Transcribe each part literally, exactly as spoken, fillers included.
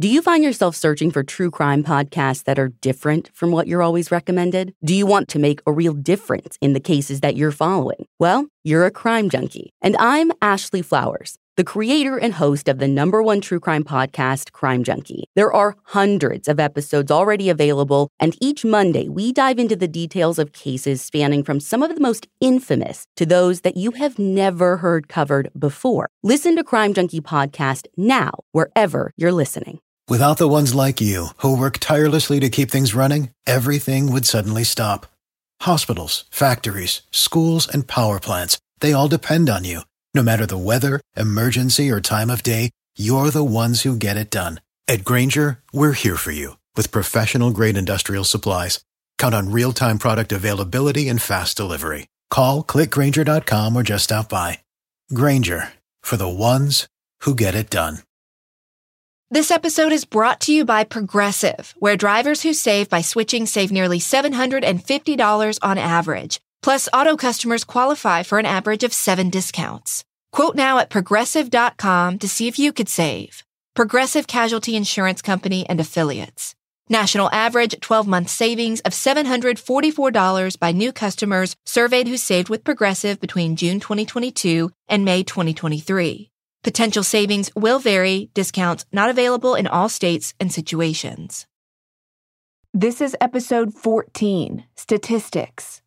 Do you find yourself searching for true crime podcasts that are different from what you're always recommended? Do you want to make a real difference in the cases that you're following? Well, you're a crime junkie. And I'm Ashley Flowers, the creator and host of the number one true crime podcast, Crime Junkie. There are hundreds of episodes already available, and each Monday we dive into the details of cases spanning from some of the most infamous to those that you have never heard covered before. Listen to Crime Junkie Podcast now, wherever you're listening. Without the ones like you, who work tirelessly to keep things running, everything would suddenly stop. Hospitals, factories, schools, and power plants, they all depend on you. No matter the weather, emergency, or time of day, you're the ones who get it done. At Grainger, we're here for you with professional-grade industrial supplies. Count on real-time product availability and fast delivery. Call, click Grainger dot com, or just stop by. Grainger, for the ones who get it done. This episode is brought to you by Progressive, where drivers who save by switching save nearly seven hundred fifty dollars on average. Plus, auto customers qualify for an average of seven discounts. Quote now at progressive dot com to see if you could save. Progressive Casualty Insurance Company and Affiliates. National average twelve-month savings of seven hundred forty-four dollars by new customers surveyed who saved with Progressive between June twenty twenty-two and May twenty twenty-three. Potential savings will vary, discounts not available in all states and situations. This is episode fourteen, Statistics.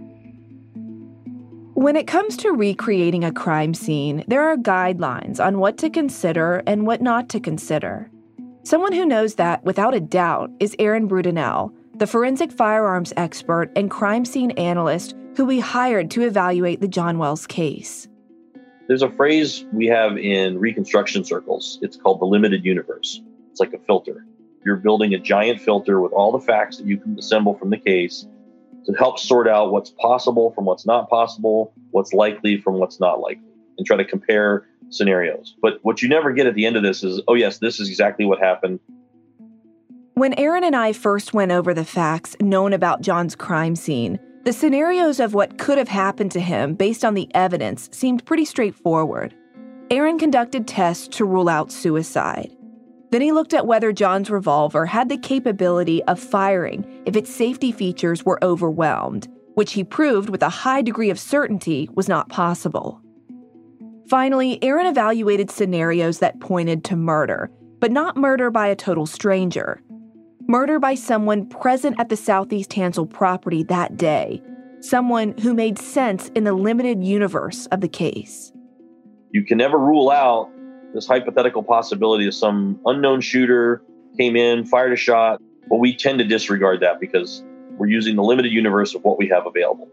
When it comes to recreating a crime scene, there are guidelines on what to consider and what not to consider. Someone who knows that, without a doubt, is Aaron Brudenell, the forensic firearms expert and crime scene analyst who we hired to evaluate the John Wells case. There's a phrase we have in reconstruction circles. It's called the limited universe. It's like a filter. You're building a giant filter with all the facts that you can assemble from the case to help sort out what's possible from what's not possible, what's likely from what's not likely, and try to compare scenarios. But what you never get at the end of this is, oh yes, this is exactly what happened. When Aaron and I first went over the facts known about John's crime scene, the scenarios of what could have happened to him based on the evidence seemed pretty straightforward. Aaron conducted tests to rule out suicide. Then he looked at whether John's revolver had the capability of firing if its safety features were overwhelmed, which he proved with a high degree of certainty was not possible. Finally, Aaron evaluated scenarios that pointed to murder, but not murder by a total stranger. Murder by someone present at the Southeast Hansel property that day, someone who made sense in the limited universe of the case. You can never rule out this hypothetical possibility of some unknown shooter came in, fired a shot, but we tend to disregard that because we're using the limited universe of what we have available.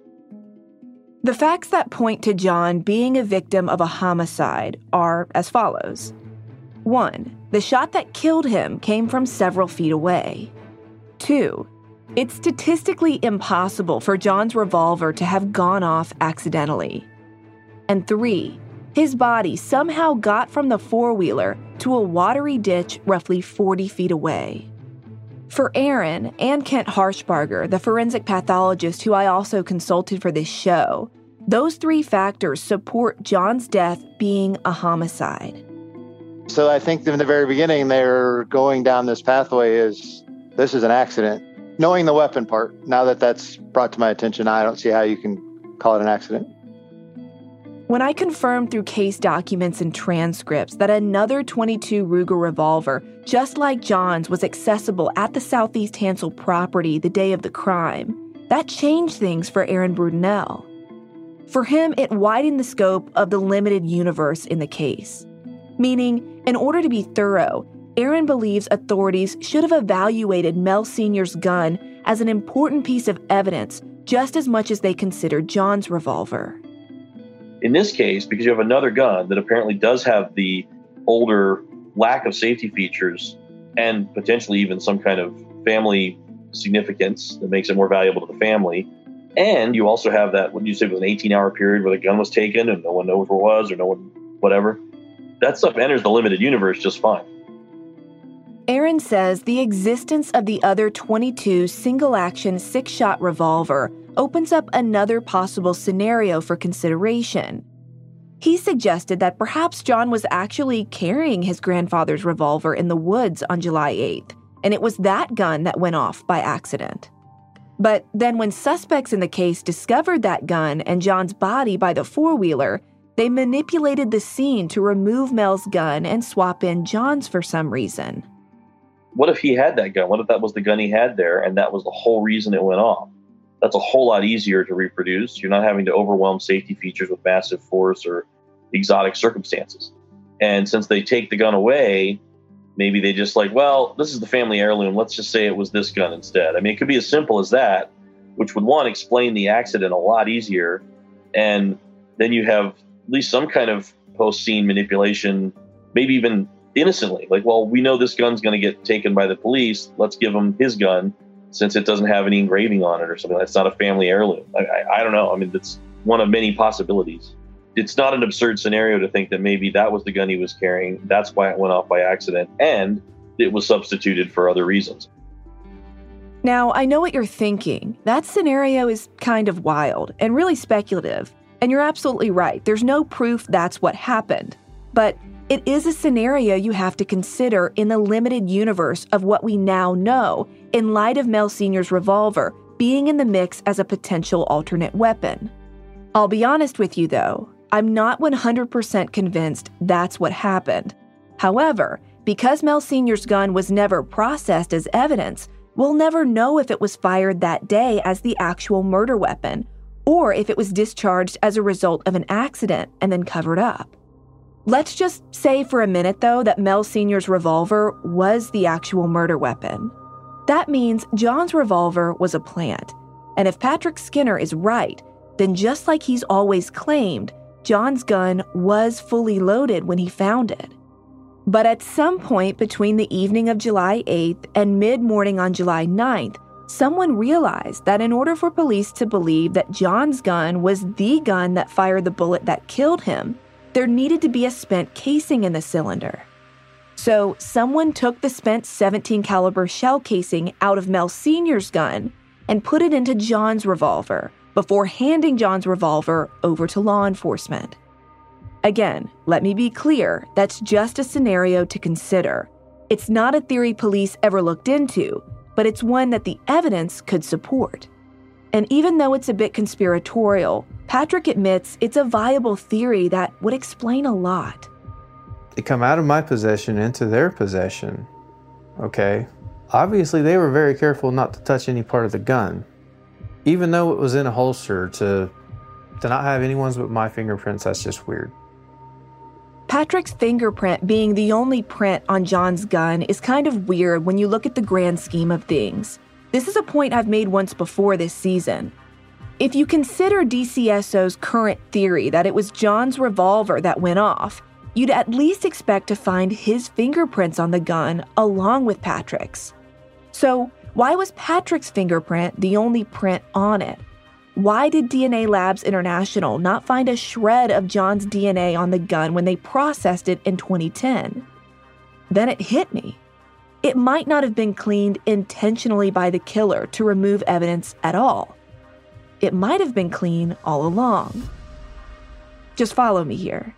The facts that point to John being a victim of a homicide are as follows. One, the shot that killed him came from several feet away. Two, it's statistically impossible for John's revolver to have gone off accidentally. And three, his body somehow got from the four-wheeler to a watery ditch roughly forty feet away. For Aaron and Kent Harshbarger, the forensic pathologist who I also consulted for this show, those three factors support John's death being a homicide. So I think from the very beginning, they're going down this pathway is this is an accident. Knowing the weapon part, now that that's brought to my attention, I don't see how you can call it an accident. When I confirmed through case documents and transcripts that another twenty-two Ruger revolver, just like John's, was accessible at the Southeast Hansel property the day of the crime, that changed things for Aaron Brudenell. For him, it widened the scope of the limited universe in the case. Meaning, in order to be thorough, Aaron believes authorities should have evaluated Mel Senior's gun as an important piece of evidence just as much as they considered John's revolver. In this case, because you have another gun that apparently does have the older lack of safety features and potentially even some kind of family significance that makes it more valuable to the family, and you also have that, what you said was an eighteen-hour period where the gun was taken and no one knows where it was or no one, whatever, that stuff enters the limited universe just fine. Aaron says the existence of the other twenty-two single-action six-shot revolver opens up another possible scenario for consideration. He suggested that perhaps John was actually carrying his grandfather's revolver in the woods on July eighth, and it was that gun that went off by accident. But then when suspects in the case discovered that gun and John's body by the four-wheeler, they manipulated the scene to remove Mel's gun and swap in John's for some reason. What if he had that gun? What if that was the gun he had there and that was the whole reason it went off? That's a whole lot easier to reproduce. You're not having to overwhelm safety features with massive force or exotic circumstances. And since they take the gun away, maybe they just like, well, this is the family heirloom. Let's just say it was this gun instead. I mean, it could be as simple as that, which would, one, explain the accident a lot easier. And then you have at least some kind of post-scene manipulation, maybe even innocently. Like, well, we know this gun's going to get taken by the police. Let's give him his gun since it doesn't have any engraving on it or something. That's not a family heirloom. I, I, I don't know. I mean, it's one of many possibilities. It's not an absurd scenario to think that maybe that was the gun he was carrying. That's why it went off by accident, and it was substituted for other reasons. Now, I know what you're thinking. That scenario is kind of wild and really speculative. And you're absolutely right. There's no proof that's what happened. But it is a scenario you have to consider in the limited universe of what we now know in light of Mel Senior's revolver being in the mix as a potential alternate weapon. I'll be honest with you, though. I'm not one hundred percent convinced that's what happened. However, because Mel Senior's gun was never processed as evidence, we'll never know if it was fired that day as the actual murder weapon, or if it was discharged as a result of an accident and then covered up. Let's just say for a minute, though, that Mel Senior's revolver was the actual murder weapon. That means John's revolver was a plant. And if Patrick Skinner is right, then just like he's always claimed, John's gun was fully loaded when he found it. But at some point between the evening of July eighth and mid-morning on July ninth, someone realized that in order for police to believe that John's gun was the gun that fired the bullet that killed him, there needed to be a spent casing in the cylinder. So someone took the spent seventeen caliber shell casing out of Mel Senior's gun and put it into John's revolver before handing John's revolver over to law enforcement. Again, let me be clear, that's just a scenario to consider. It's not a theory police ever looked into, but it's one that the evidence could support. And even though it's a bit conspiratorial, Patrick admits it's a viable theory that would explain a lot. They come out of my possession into their possession. Okay. Obviously, they were very careful not to touch any part of the gun. Even though it was in a holster, to, to not have anyone's but my fingerprints, that's just weird. Patrick's fingerprint being the only print on John's gun is kind of weird when you look at the grand scheme of things. This is a point I've made once before this season. If you consider D C S O's current theory that it was John's revolver that went off, you'd at least expect to find his fingerprints on the gun along with Patrick's. So, why was Patrick's fingerprint the only print on it? Why did D N A Labs International not find a shred of John's D N A on the gun when they processed it in twenty ten? Then it hit me. It might not have been cleaned intentionally by the killer to remove evidence at all. It might have been clean all along. Just follow me here.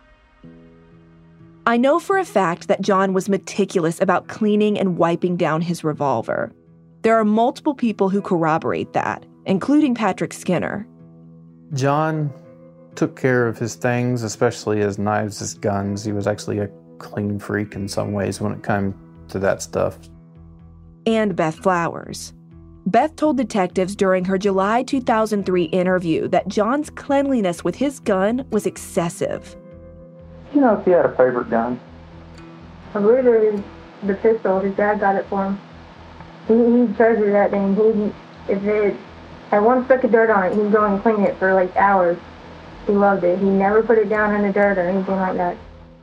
I know for a fact that John was meticulous about cleaning and wiping down his revolver. There are multiple people who corroborate that, including Patrick Skinner. John took care of his things, especially his knives, his guns. He was actually a clean freak in some ways when it came to that stuff. And Beth Flowers. Beth told detectives during her July two thousand three interview that John's cleanliness with his gun was excessive. You know if he had a favorite gun? A Ruger is the pistol. His dad got it for him. He, he treasured that thing. He, if it had one speck of dirt on it, he'd go and clean it for like hours. He loved it. He never put it down in the dirt or anything like that.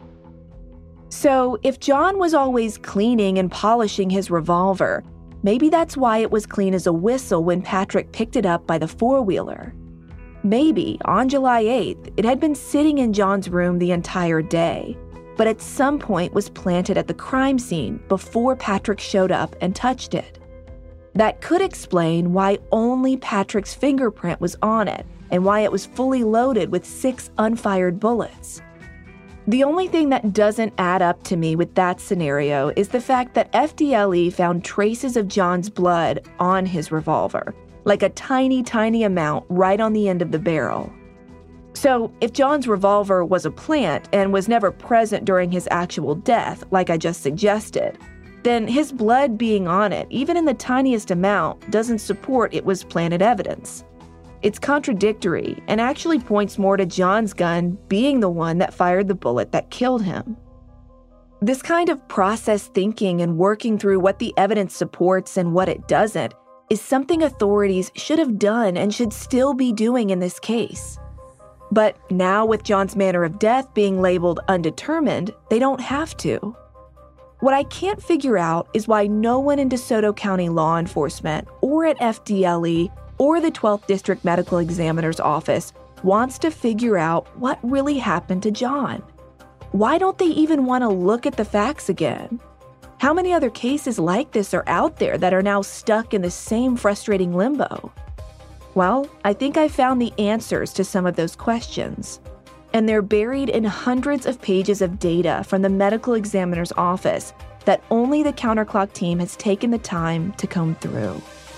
So, if John was always cleaning and polishing his revolver, maybe that's why it was clean as a whistle when Patrick picked it up by the four-wheeler. Maybe, on July eighth, it had been sitting in John's room the entire day, but at some point was planted at the crime scene before Patrick showed up and touched it. That could explain why only Patrick's fingerprint was on it and why it was fully loaded with six unfired bullets. The only thing that doesn't add up to me with that scenario is the fact that F D L E found traces of John's blood on his revolver, like a tiny, tiny amount right on the end of the barrel. So if John's revolver was a plant and was never present during his actual death, like I just suggested, then his blood being on it, even in the tiniest amount, doesn't support it was planted evidence. It's contradictory and actually points more to John's gun being the one that fired the bullet that killed him. This kind of process thinking and working through what the evidence supports and what it doesn't is something authorities should have done and should still be doing in this case. But now with John's manner of death being labeled undetermined, they don't have to. What I can't figure out is why no one in DeSoto County law enforcement or at F D L E or the twelfth District Medical Examiner's Office wants to figure out what really happened to John. Why don't they even want to look at the facts again? How many other cases like this are out there that are now stuck in the same frustrating limbo? Well, I think I found the answers to some of those questions. And they're buried in hundreds of pages of data from the medical examiner's office that only the Counterclock team has taken the time to comb through.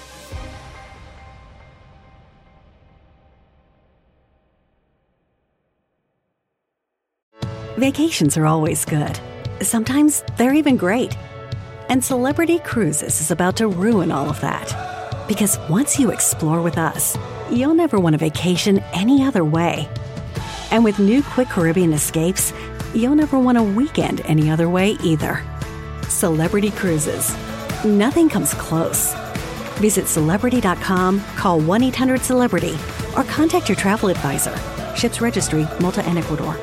Vacations are always good. Sometimes they're even great. And Celebrity Cruises is about to ruin all of that. Because once you explore with us, you'll never want a vacation any other way. And with new Quick Caribbean Escapes, you'll never want a weekend any other way either. Celebrity Cruises. Nothing comes close. Visit Celebrity dot com, call one eight hundred celebrity, or contact your travel advisor. Ships Registry, Malta and Ecuador.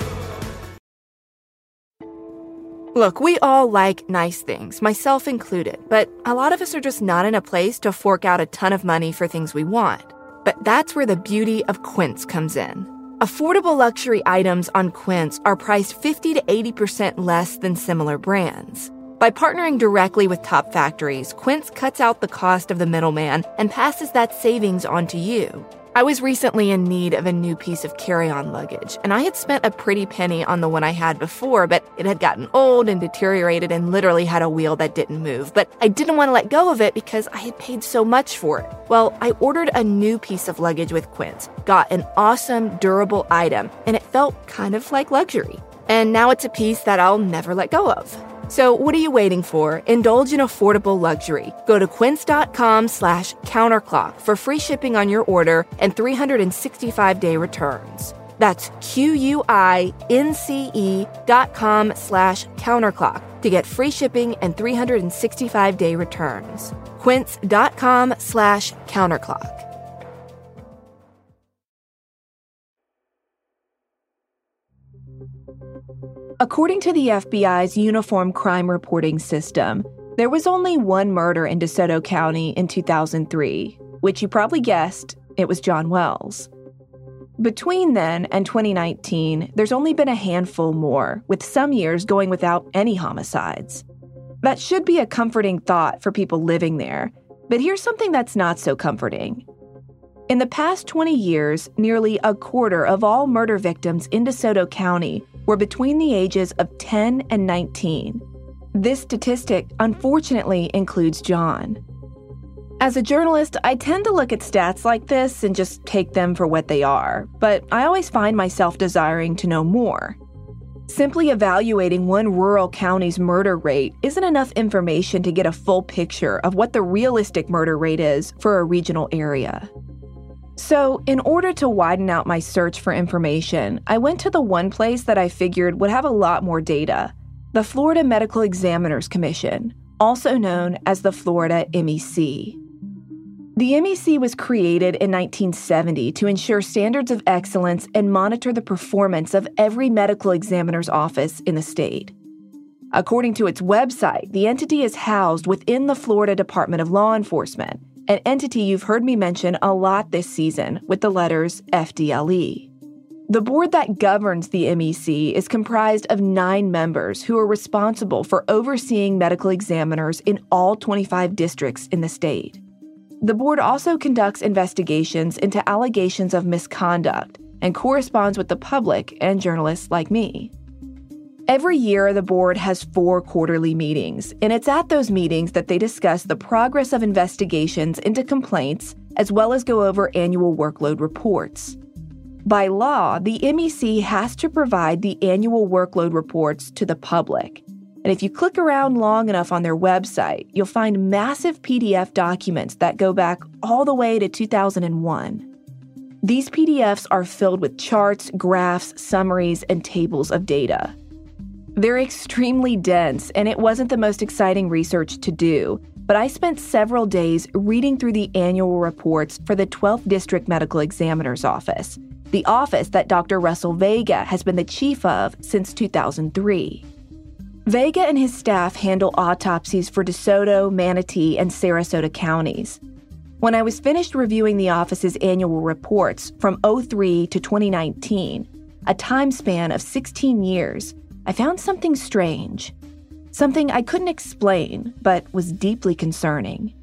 Look, we all like nice things, myself included, but a lot of us are just not in a place to fork out a ton of money for things we want. But that's where the beauty of Quince comes in. Affordable luxury items on Quince are priced fifty to eighty percent less than similar brands. By partnering directly with top factories, Quince cuts out the cost of the middleman and passes that savings on to you. I was recently in need of a new piece of carry-on luggage, and I had spent a pretty penny on the one I had before, but it had gotten old and deteriorated and literally had a wheel that didn't move. But I didn't want to let go of it because I had paid so much for it. Well, I ordered a new piece of luggage with Quince, got an awesome, durable item, and it felt kind of like luxury. And now it's a piece that I'll never let go of. So what are you waiting for? Indulge in affordable luxury. Go to quince.com slash counterclock for free shipping on your order and three hundred sixty-five day returns. That's Q-U-I-N-C-E dot com slash counterclock to get free shipping and three hundred sixty-five day returns. Quince.com slash counterclock. According to the F B I's Uniform Crime Reporting System, there was only one murder in DeSoto County in two thousand three, which you probably guessed, it was John Wells. Between then and twenty nineteen, there's only been a handful more, with some years going without any homicides. That should be a comforting thought for people living there, but here's something that's not so comforting. In the past twenty years, nearly a quarter of all murder victims in DeSoto County were between the ages of ten and nineteen. This statistic, unfortunately, includes John. As a journalist, I tend to look at stats like this and just take them for what they are, but I always find myself desiring to know more. Simply evaluating one rural county's murder rate isn't enough information to get a full picture of what the realistic murder rate is for a regional area. So, in order to widen out my search for information, I went to the one place that I figured would have a lot more data, the Florida Medical Examiners Commission, also known as the Florida M E C. The M E C was created in nineteen seventy to ensure standards of excellence and monitor the performance of every medical examiner's office in the state. According to its website, the entity is housed within the Florida Department of Law Enforcement, an entity you've heard me mention a lot this season with the letters F D L E. The board that governs the M E C is comprised of nine members who are responsible for overseeing medical examiners in all twenty-five districts in the state. The board also conducts investigations into allegations of misconduct and corresponds with the public and journalists like me. Every year, the board has four quarterly meetings, and it's at those meetings that they discuss the progress of investigations into complaints, as well as go over annual workload reports. By law, the M E C has to provide the annual workload reports to the public. And if you click around long enough on their website, you'll find massive P D F documents that go back all the way to two thousand one. These P D Fs are filled with charts, graphs, summaries, and tables of data. They're extremely dense, and it wasn't the most exciting research to do, but I spent several days reading through the annual reports for the twelfth District Medical Examiner's Office, the office that Doctor Russell Vega has been the chief of since two thousand three. Vega and his staff handle autopsies for DeSoto, Manatee, and Sarasota counties. When I was finished reviewing the office's annual reports from oh three to twenty nineteen, a time span of sixteen years, I found something strange. Something I couldn't explain, but was deeply concerning.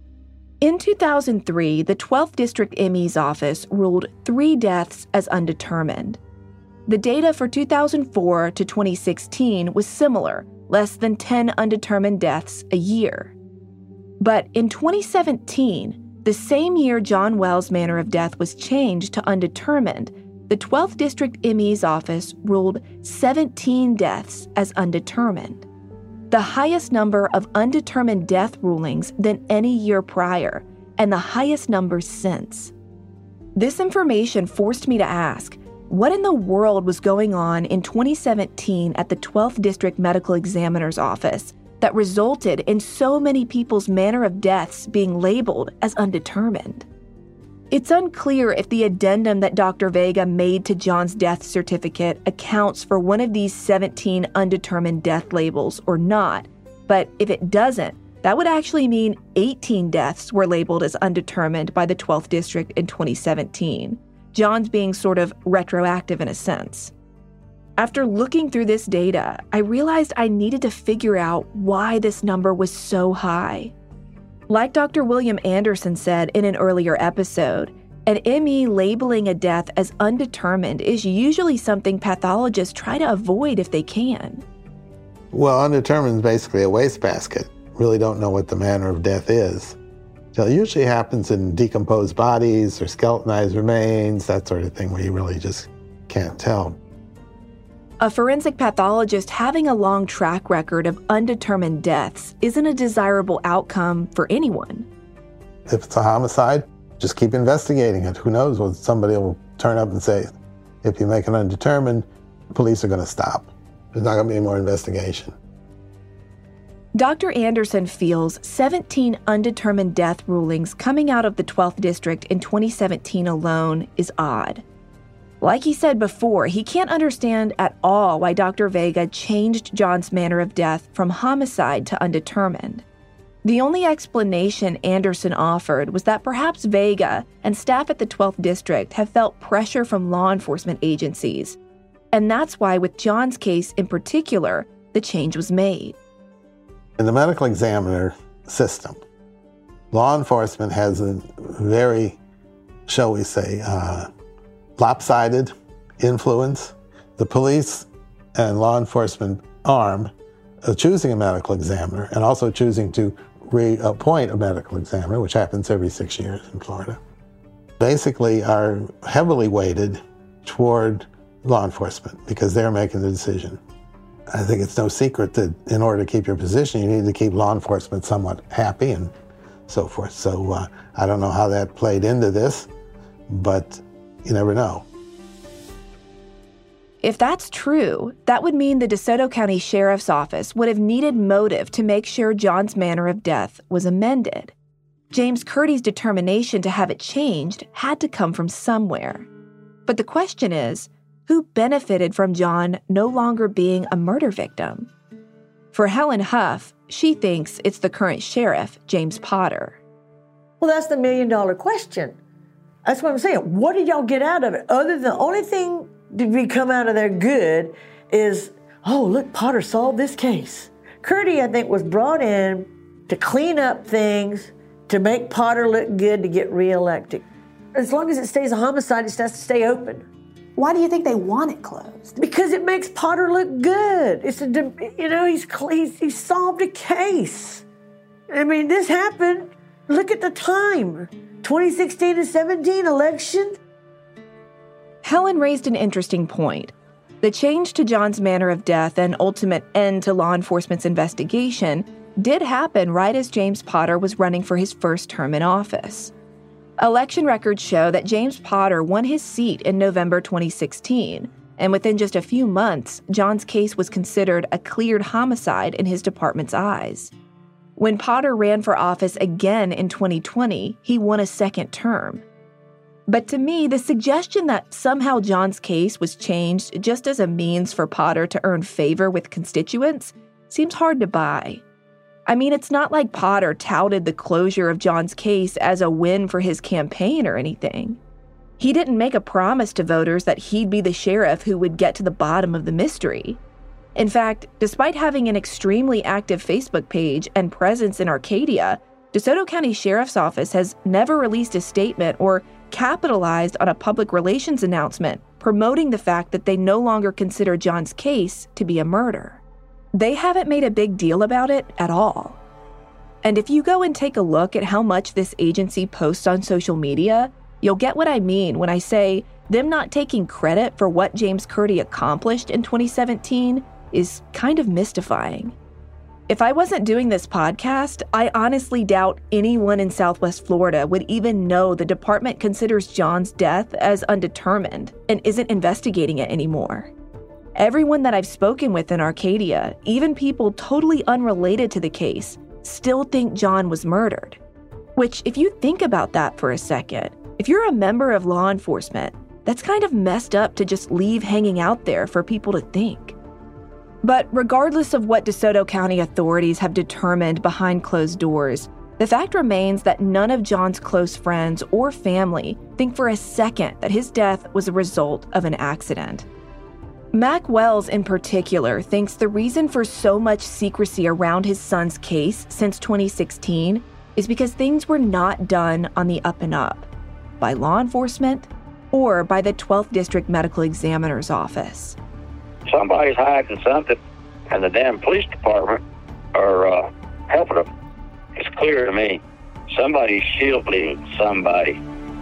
In two thousand three, the twelfth District M E's office ruled three deaths as undetermined. The data for two thousand four to twenty sixteen was similar, less than ten undetermined deaths a year. But in twenty seventeen, the same year John Wells' manner of death was changed to undetermined, the twelfth District M E's office ruled seventeen deaths as undetermined, the highest number of undetermined death rulings than any year prior, and the highest number since. This information forced me to ask, what in the world was going on in twenty seventeen at the twelfth District Medical Examiner's Office that resulted in so many people's manner of deaths being labeled as undetermined? It's unclear if the addendum that Doctor Vega made to John's death certificate accounts for one of these seventeen undetermined death labels or not, but if it doesn't, that would actually mean eighteen deaths were labeled as undetermined by the twelfth District in twenty seventeen, John's being sort of retroactive in a sense. After looking through this data, I realized I needed to figure out why this number was so high. Like Doctor William Anderson said in an earlier episode, an M E labeling a death as undetermined is usually something pathologists try to avoid if they can. Well, undetermined is basically a wastebasket. Really don't know what the manner of death is. So it usually happens in decomposed bodies or skeletonized remains, that sort of thing, where you really just can't tell. A forensic pathologist having a long track record of undetermined deaths isn't a desirable outcome for anyone. If it's a homicide, just keep investigating it. Who knows what somebody will turn up and say. If you make it undetermined, the police are going to stop. There's not going to be any more investigation. Doctor Anderson feels seventeen undetermined death rulings coming out of the twelfth District in twenty seventeen alone is odd. Like he said before, he can't understand at all why Doctor Vega changed John's manner of death from homicide to undetermined. The only explanation Anderson offered was that perhaps Vega and staff at the twelfth District have felt pressure from law enforcement agencies, and that's why with John's case in particular, the change was made. In the medical examiner system, law enforcement has a very, shall we say, uh, lopsided influence. The police and law enforcement arm of choosing a medical examiner and also choosing to reappoint a medical examiner, which happens every six years in Florida, basically are heavily weighted toward law enforcement because they're making the decision. I think it's no secret that in order to keep your position, you need to keep law enforcement somewhat happy and so forth. So uh, I don't know how that played into this, but you never know. If that's true, that would mean the DeSoto County Sheriff's Office would have needed motive to make sure John's manner of death was amended. James Curdy's determination to have it changed had to come from somewhere. But the question is, who benefited from John no longer being a murder victim? For Helen Huff, she thinks it's the current sheriff, James Potter. Well, that's the million-dollar question. That's what I'm saying. What did y'all get out of it? Other than the only thing did we come out of there good is, oh, look, Potter solved this case. Curdy, I think, was brought in to clean up things, to make Potter look good, to get reelected. As long as it stays a homicide, it has to stay open. Why do you think they want it closed? Because it makes Potter look good. It's a, you know, he's he's, he's solved a case. I mean, this happened. Look at the time, twenty sixteen and seventeen election. Helen raised an interesting point. The change to John's manner of death and ultimate end to law enforcement's investigation did happen right as James Potter was running for his first term in office. Election records show that James Potter won his seat in November twenty sixteen, and within just a few months, John's case was considered a cleared homicide in his department's eyes. When Potter ran for office again in twenty twenty, he won a second term. But to me, the suggestion that somehow John's case was changed just as a means for Potter to earn favor with constituents seems hard to buy. I mean, it's not like Potter touted the closure of John's case as a win for his campaign or anything. He didn't make a promise to voters that he'd be the sheriff who would get to the bottom of the mystery. In fact, despite having an extremely active Facebook page and presence in Arcadia, DeSoto County Sheriff's Office has never released a statement or capitalized on a public relations announcement promoting the fact that they no longer consider John's case to be a murder. They haven't made a big deal about it at all. And if you go and take a look at how much this agency posts on social media, you'll get what I mean when I say them not taking credit for what James Curdy accomplished in twenty seventeen is kind of mystifying. If I wasn't doing this podcast, I honestly doubt anyone in Southwest Florida would even know the department considers John's death as undetermined and isn't investigating it anymore. Everyone that I've spoken with in Arcadia, even people totally unrelated to the case, still think John was murdered. Which, if you think about that for a second, if you're a member of law enforcement, that's kind of messed up to just leave hanging out there for people to think. But regardless of what DeSoto County authorities have determined behind closed doors, the fact remains that none of John's close friends or family think for a second that his death was a result of an accident. Mac Wells, in particular, thinks the reason for so much secrecy around his son's case since twenty sixteen is because things were not done on the up and up, by law enforcement or by the twelfth District Medical Examiner's Office. Somebody's hiding something, and the damn police department are uh, helping them. It's clear to me. Somebody's shielding somebody.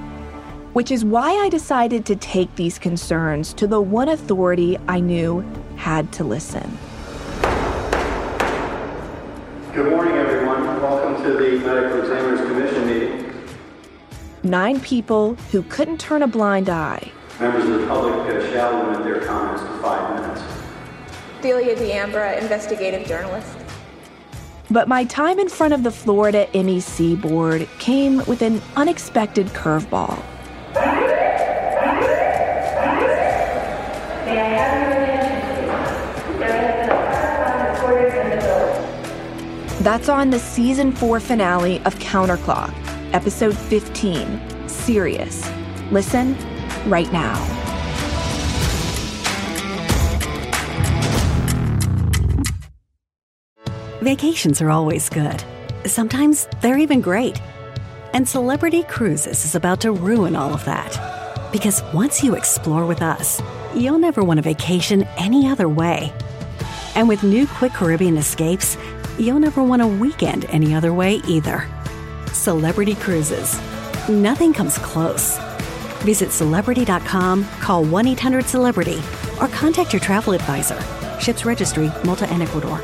Which is why I decided to take these concerns to the one authority I knew had to listen. Good morning, everyone. Welcome to the Medical Examiners Commission meeting. Nine people who couldn't turn a blind eye. Members of the public uh, shall limit their comments to five minutes. Delia D'Ambra, investigative journalist. But my time in front of the Florida M E C board came with an unexpected curveball. That's on the season four finale of Counterclock, episode fifteen, Serious. Listen right now. Vacations are always good. Sometimes they're even great. And Celebrity Cruises is about to ruin all of that. Because once you explore with us, you'll never want a vacation any other way. And with new Quick Caribbean Escapes, you'll never want a weekend any other way either. Celebrity Cruises. Nothing comes close. Visit Celebrity dot com, call one eight hundred celebrity, or contact your travel advisor. Ships Registry, Malta and Ecuador.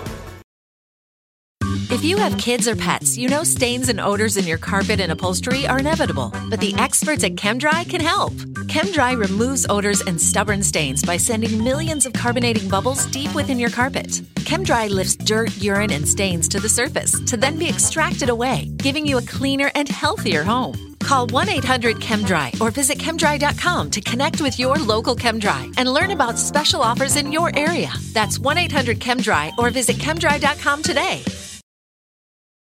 If you have kids or pets, you know stains and odors in your carpet and upholstery are inevitable, but the experts at ChemDry can help. ChemDry removes odors and stubborn stains by sending millions of carbonating bubbles deep within your carpet. ChemDry lifts dirt, urine, and stains to the surface to then be extracted away, giving you a cleaner and healthier home. Call one eight hundred ChemDry or visit ChemDry dot com to connect with your local ChemDry and learn about special offers in your area. That's one eight hundred ChemDry or visit ChemDry dot com today.